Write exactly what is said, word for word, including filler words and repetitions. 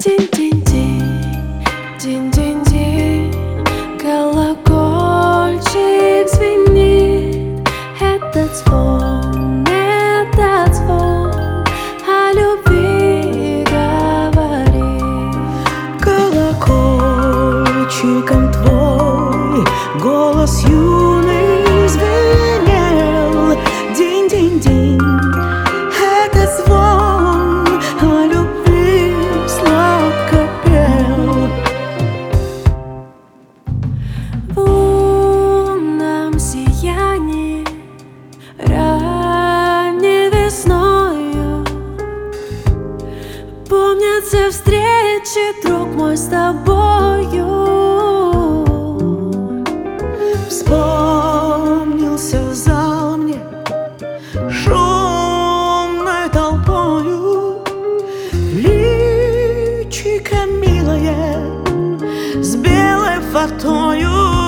Динь-динь-динь, динь-динь-динь, колокольчик звенит. Этот звон, этот звон о любви говорит. Колокольчиком твой голос юный звенел. Динь-динь-динь, этот звон о любви сладко пел. В лунном сиянии ранней весною помнятся встречи, друг мой, с тобою. Вспомнился зал мне шумной толпою, личико милое с белой фатою.